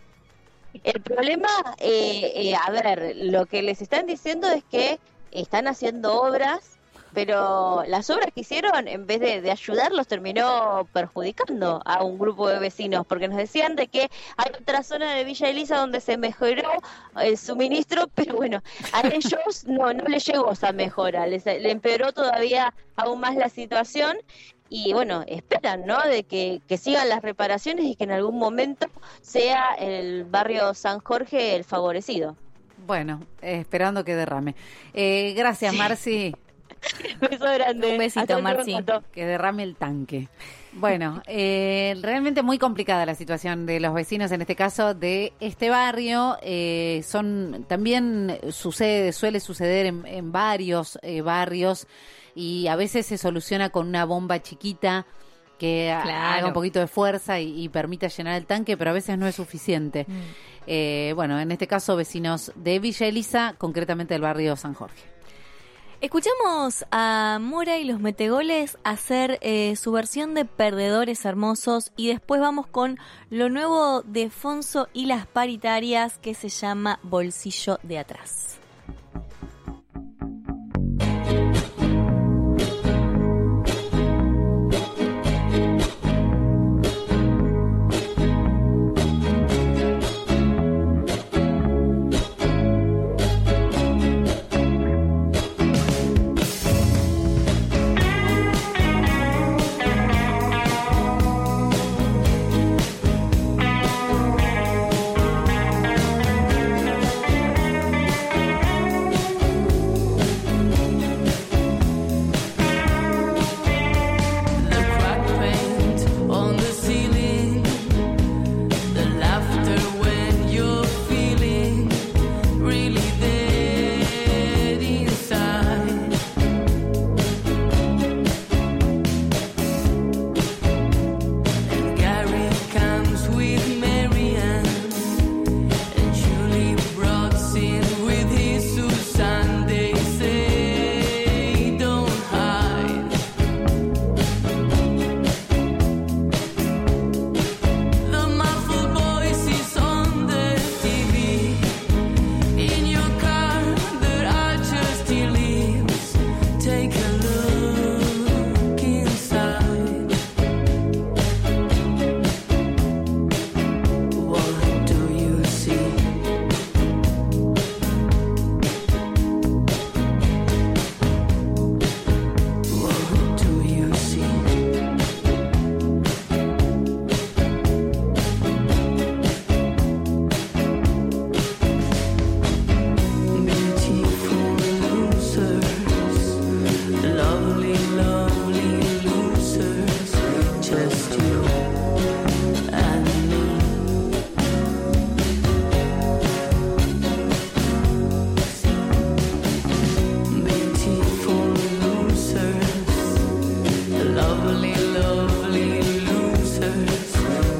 El problema, eh, eh, a ver, lo que les están diciendo es que están haciendo obras, pero las obras que hicieron, en vez de, de ayudar, los terminó perjudicando a un grupo de vecinos, porque nos decían de que hay otra zona de Villa Elisa donde se mejoró el suministro, pero bueno, a ellos no, no les llegó esa mejora, les, le empeoró todavía aún más la situación. Y bueno, esperan, ¿no?, de que, que sigan las reparaciones y que en algún momento sea el barrio San Jorge el favorecido. Bueno, eh, esperando que derrame. Eh, gracias, Marci. Beso grande. Un besito, Hasta Marci. pronto. Que derrame el tanque. Bueno, eh, realmente muy complicada la situación de los vecinos, en este caso de este barrio. Eh, son también sucede, suele suceder en, en varios eh, barrios, y a veces se soluciona con una bomba chiquita que Claro. haga un poquito de fuerza y, y permita llenar el tanque, pero a veces no es suficiente. Mm. Eh, bueno, en este caso vecinos de Villa Elisa, concretamente del barrio San Jorge. Escuchamos a Mora y los Metegoles hacer eh, su versión de Perdedores Hermosos, y después vamos con lo nuevo de Fonso y las Paritarias, que se llama Bolsillo de Atrás.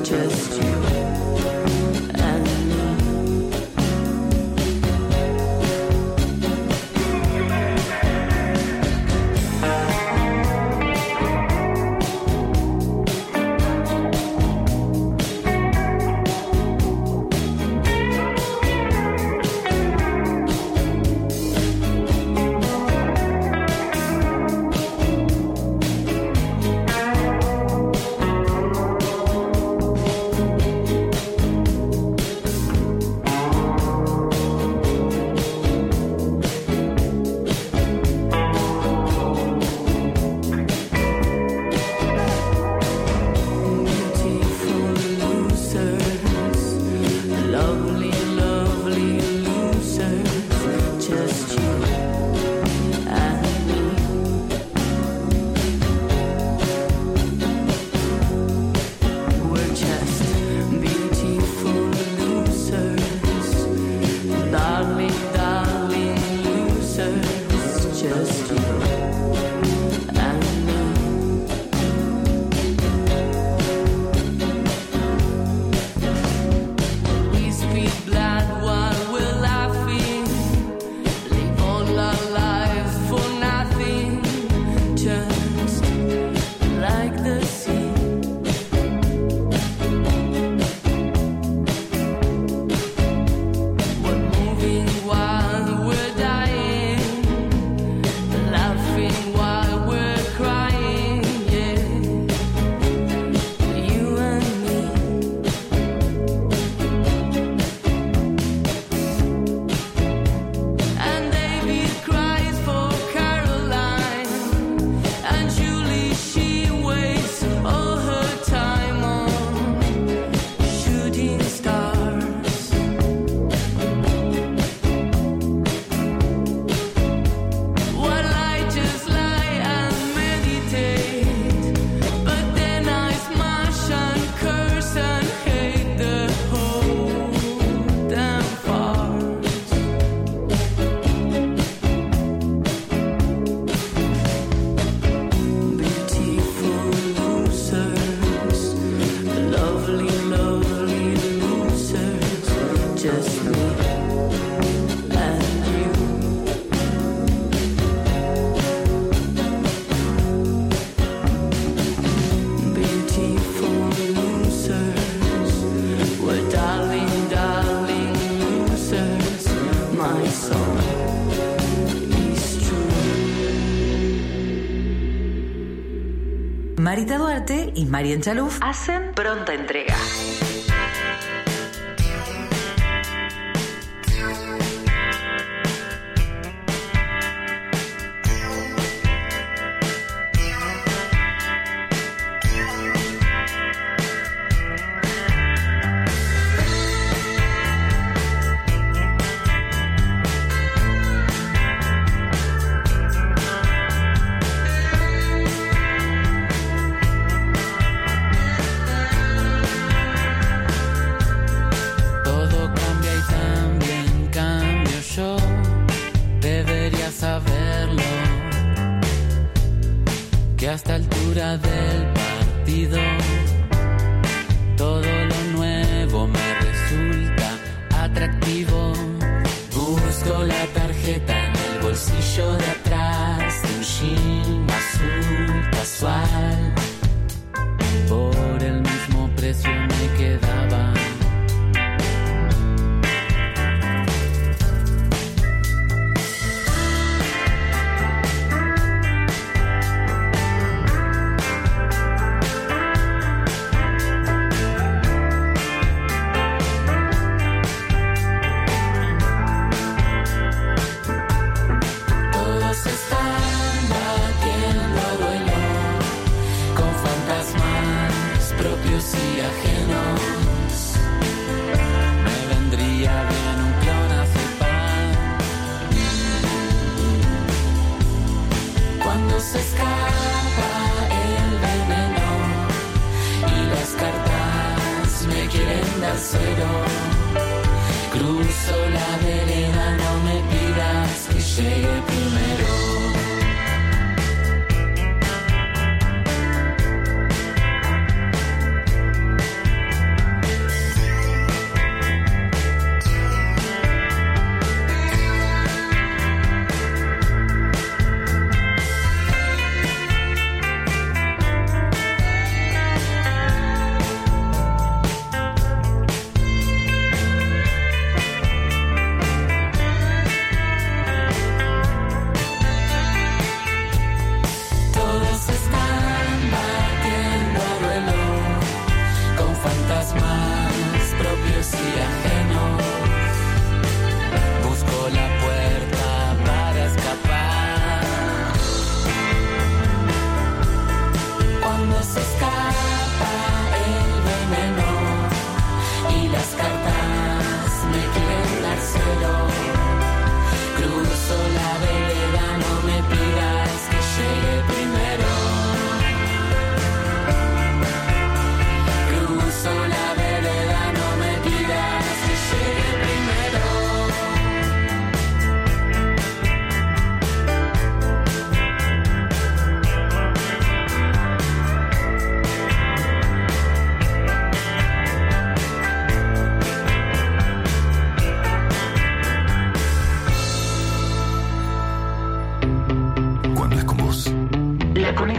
Marita Duarte y Marian Chaluf hacen Pronta Entrega.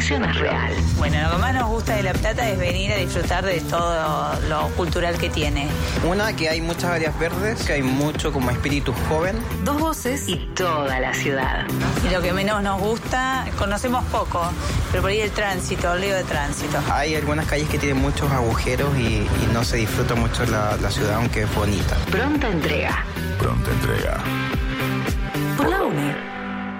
emoción es real. Bueno, lo que más nos gusta de La Plata es venir a disfrutar de todo lo cultural que tiene. Una, que hay muchas áreas verdes, que hay mucho como espíritu joven. Dos voces y toda la ciudad. Y lo que menos nos gusta, conocemos poco, pero por ahí el tránsito, el lío de tránsito. Hay algunas calles que tienen muchos agujeros y, y no se disfruta mucho la, la ciudad, aunque es bonita. Pronta entrega. Pronta entrega. Por la UNE.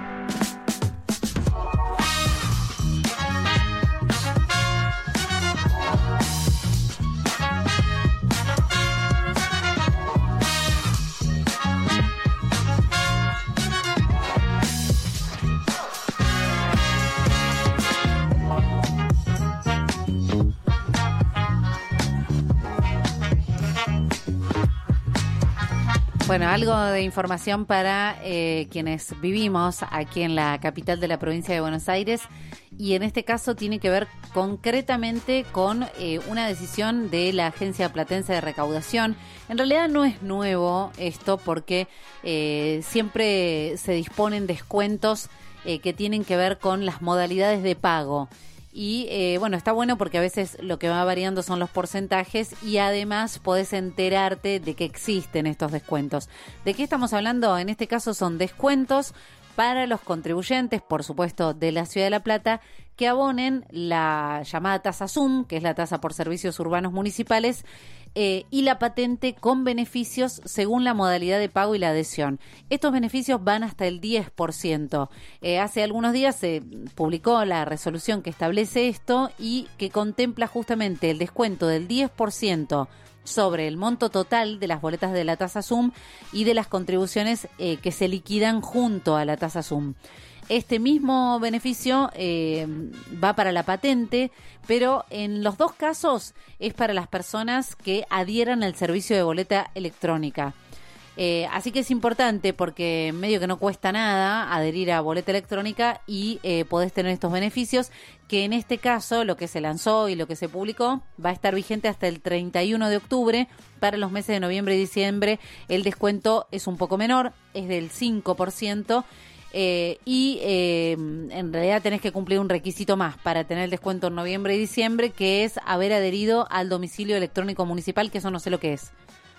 Bueno, algo de información para eh, quienes vivimos aquí en la capital de la provincia de Buenos Aires, y en este caso tiene que ver concretamente con eh, una decisión de la Agencia Platense de Recaudación. En realidad no es nuevo esto, porque eh, siempre se disponen descuentos eh, que tienen que ver con las modalidades de pago. Y eh, bueno, está bueno porque a veces lo que va variando son los porcentajes, y además podés enterarte de que existen estos descuentos. ¿De qué estamos hablando? En este caso son descuentos para los contribuyentes, por supuesto, de la Ciudad de La Plata, que abonen la llamada tasa SUM, que es la tasa por servicios urbanos municipales, eh, y la patente con beneficios según la modalidad de pago y la adhesión. Estos beneficios van hasta el diez por ciento. Eh, hace algunos días se publicó la resolución que establece esto y que contempla justamente el descuento del diez por ciento sobre el monto total de las boletas de la tasa SUM y de las contribuciones eh, que se liquidan junto a la tasa SUM. Este mismo beneficio eh, va para la patente, pero en los dos casos es para las personas que adhieran al servicio de boleta electrónica. Eh, así que es importante porque medio que no cuesta nada adherir a boleta electrónica y eh, podés tener estos beneficios, que en este caso lo que se lanzó y lo que se publicó va a estar vigente hasta el treinta y uno de octubre. Para los meses de noviembre y diciembre el descuento es un poco menor, es del cinco por ciento. Eh, y eh, en realidad tenés que cumplir un requisito más para tener el descuento en noviembre y diciembre, que es haber adherido al domicilio electrónico municipal, que eso no sé lo que es.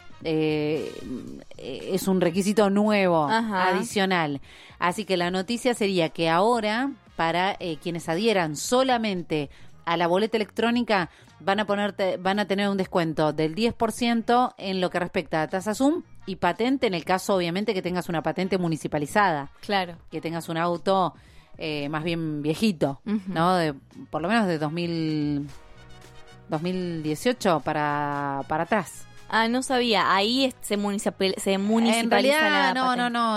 Eh, es un requisito nuevo, Ajá. adicional. Así que la noticia sería que ahora, para eh, quienes adhieran solamente a la boleta electrónica, van a ponerte, van a tener un descuento del diez por ciento en lo que respecta a tasa SUM y patente, en el caso obviamente que tengas una patente municipalizada. Claro. Que tengas un auto eh, más bien viejito, uh-huh. ¿no? De, por lo menos de dos mil, dos mil dieciocho para, para atrás. Ah, no sabía. Ahí se, municipal, se municipaliza en realidad, la no, patente. no, no.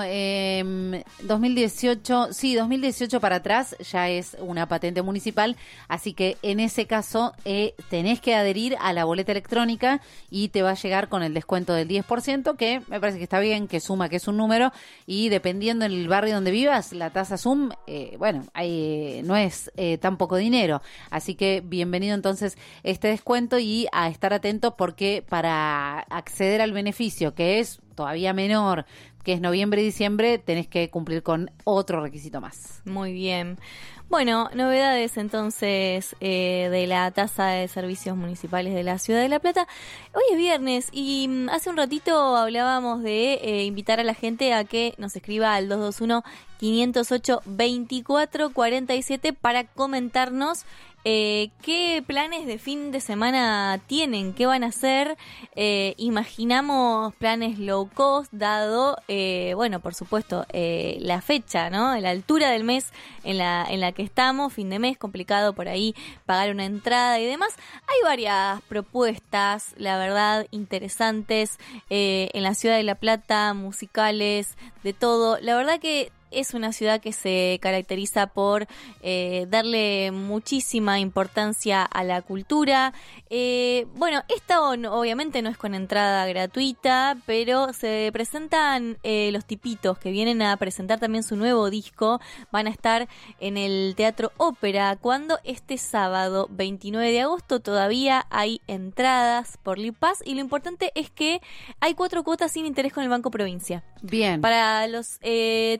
Eh, dos mil dieciocho, sí, dos mil dieciocho para atrás ya es una patente municipal. Así que en ese caso eh, tenés que adherir a la boleta electrónica y te va a llegar con el descuento del diez por ciento, que me parece que está bien, que suma, que es un número. Y dependiendo en el barrio donde vivas, la tasa SUM, eh, bueno, hay, no es eh, tan poco dinero. Así que bienvenido entonces este descuento y a estar atentos, porque para acceder al beneficio, que es todavía menor, que es noviembre y diciembre, tenés que cumplir con otro requisito más. Muy bien. Bueno, novedades entonces eh, de la tasa de servicios municipales de la Ciudad de La Plata. Hoy es viernes y mm, hace un ratito hablábamos de eh, invitar a la gente a que nos escriba al dos dos uno, cinco cero ocho, veinticuatro cuarenta y siete para comentarnos Eh, ¿qué planes de fin de semana tienen? ¿Qué van a hacer? Eh, imaginamos planes low cost, dado, eh, bueno, por supuesto, eh, la fecha, ¿no? La altura del mes en la, en la que estamos, fin de mes, complicado por ahí pagar una entrada y demás. Hay varias propuestas, la verdad, interesantes, eh, en la Ciudad de La Plata, musicales, de todo. La verdad que es una ciudad que se caracteriza por eh, darle muchísima importancia a la cultura. Eh, bueno, esta obviamente no es con entrada gratuita, pero se presentan eh, los tipitos que vienen a presentar también su nuevo disco. Van a estar en el Teatro Ópera, cuando este sábado veintinueve de agosto todavía hay entradas por Lipass, y lo importante es que hay cuatro cuotas sin interés con el Banco Provincia. Bien. Para los eh, todo lo que tiene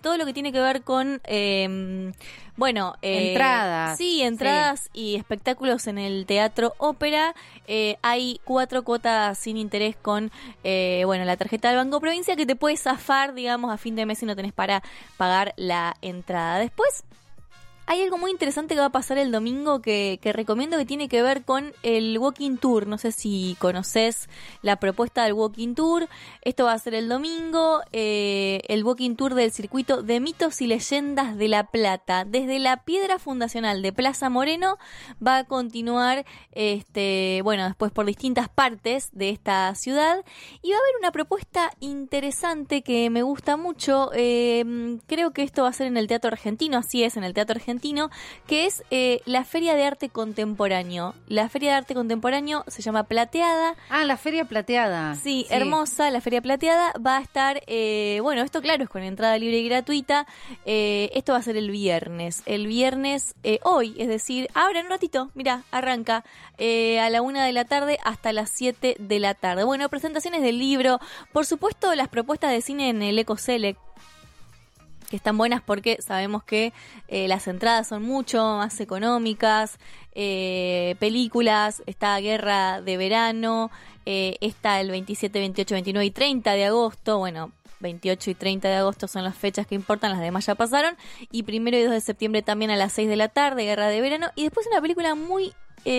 tiene que ver con, eh, bueno... Eh, entradas. Sí, entradas sí. y espectáculos en el Teatro Ópera. Eh, hay cuatro cuotas sin interés con, eh, bueno, la tarjeta del Banco Provincia que te puede zafar, digamos, a fin de mes si no tenés para pagar la entrada. Después... hay algo muy interesante que va a pasar el domingo que, que recomiendo, que tiene que ver con el Walking Tour. No sé si conoces la propuesta del Walking Tour. Esto va a ser el domingo, eh, el Walking Tour del circuito de mitos y leyendas de La Plata. Desde la piedra fundacional de Plaza Moreno va a continuar, este, bueno, después por distintas partes de esta ciudad. Y va a haber una propuesta interesante que me gusta mucho. Eh, creo que esto va a ser en el Teatro Argentino, así es, en el Teatro Argentino. Que es eh, la Feria de Arte Contemporáneo. La Feria de Arte Contemporáneo se llama Plateada. Ah, la Feria Plateada. Sí, sí. hermosa, la Feria Plateada. Va a estar, eh, bueno, esto claro, es con entrada libre y gratuita. Eh, esto va a ser el viernes. El viernes, eh, hoy, es decir, ahora en un ratito, mira, arranca eh, a la una de la tarde hasta las siete de la tarde. Bueno, presentaciones del libro. Por supuesto, las propuestas de cine en el Eco Select, que están buenas porque sabemos que eh, las entradas son mucho más económicas, eh, películas, está Guerra de Verano, eh, está el veintisiete, veintiocho, veintinueve y treinta de agosto, bueno, veintiocho y treinta de agosto son las fechas que importan, las demás ya pasaron, y primero y dos de septiembre también a las seis de la tarde, Guerra de Verano, y después una película muy...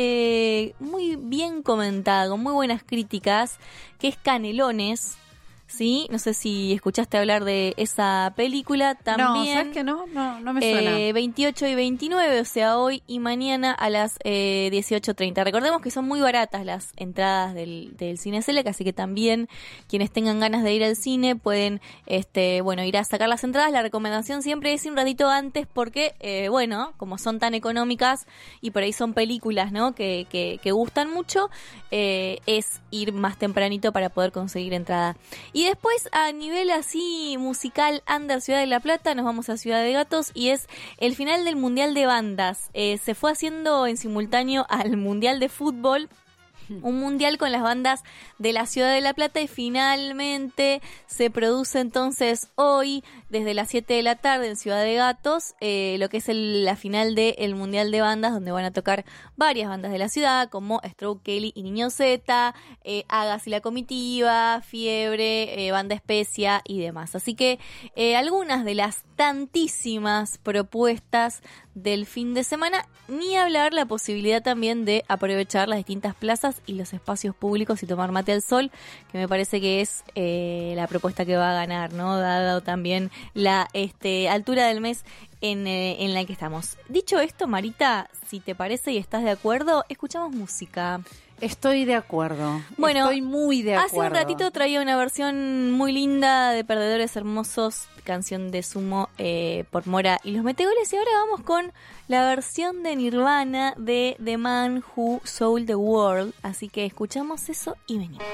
Eh, muy bien comentada, con muy buenas críticas, que es Canelones. Sí, no sé si escuchaste hablar de esa película también. No, ¿sabes que no? No, no me suena. Eh, veintiocho y veintinueve, o sea, hoy y mañana a las eh, dieciocho treinta. Recordemos que son muy baratas las entradas del, del Cine Select, así que también quienes tengan ganas de ir al cine pueden, este, bueno, ir a sacar las entradas. La recomendación siempre es ir un ratito antes porque, eh, bueno, como son tan económicas y por ahí son películas, ¿no? Que, que, que gustan mucho, eh, es ir más tempranito para poder conseguir entrada. Y después, a nivel así musical, under Ciudad de La Plata, nos vamos a Ciudad de Gatos y es el final del Mundial de Bandas. Eh, se fue haciendo en simultáneo al Mundial de Fútbol, un mundial con las bandas de la Ciudad de La Plata, y finalmente se produce entonces hoy desde las siete de la tarde en Ciudad de Gatos eh, lo que es el, la final del Mundial de Bandas, donde van a tocar varias bandas de la ciudad como Stroke Kelly y Niño Z, eh, Agas y la Comitiva, Fiebre, eh, Banda Especia y demás. Así que eh, algunas de las tantísimas propuestas del fin de semana, ni hablar la posibilidad también de aprovechar las distintas plazas y los espacios públicos y tomar mate al sol, que me parece que es eh, la propuesta que va a ganar, ¿no? Dado también la este, altura del mes en, eh, en la que estamos. Dicho esto, Marita, si te parece y estás de acuerdo, escuchamos música. Estoy de acuerdo. Bueno, estoy muy de acuerdo. Hace un ratito traía una versión muy linda de Perdedores Hermosos, canción de Sumo eh, por Mora y los Meteores, y ahora vamos con la versión de Nirvana de The Man Who Sold the World. Así que escuchamos eso y venimos.